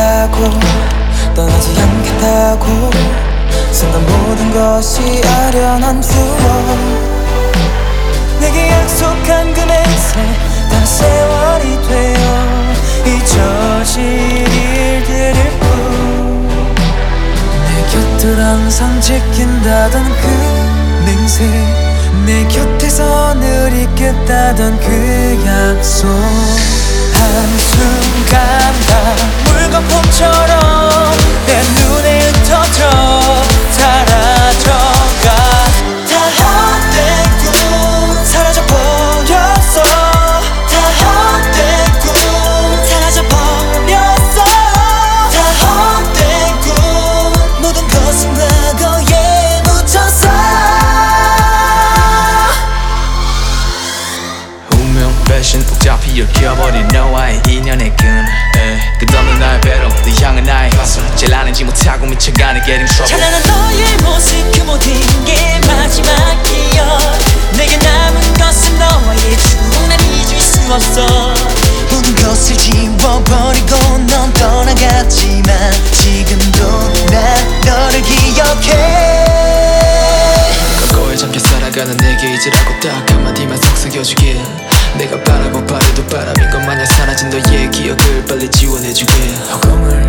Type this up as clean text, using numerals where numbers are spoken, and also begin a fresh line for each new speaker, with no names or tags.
않겠다고 떠나지 않겠다고 순간 모든 것이 아련한 추억 내게 약속한 그 맹세 다 세월이 되어 잊혀질 일들일 뿐 내 곁을 항상 지킨다던 그 맹세 내 곁에서 늘 있겠다던 그 약속 한순간 다 물거품처럼 내 눈에 흩어져 사라져가 다 헛된 꿈 사라져버렸어 다 헛된 꿈 사라져버렸어 다 헛된 꿈 모든 것은 과거에 묻혔어
운명 배신 복잡히 엮여버린 너와의 인연의 끈 끝없는 나의 배로 네 향한 나의 가슴 제일 아는지 못하고 미쳐가는 getting trouble
찬란한 너의 모습 그 모든 게 마지막 기억 내게 남은 것은 너와의 추억 난 잊을 수 없어
모든 것을 지워버리고 넌 떠나갔지만 지금도 난 너를 기억해
과거에 잠겨 살아가는 내게 잊으라고 딱 한마디만 속삭여주길 내가 바라고 바래도 바람인 것 마냥 사라진 너의 기억을 빨리 지워내주길 허공을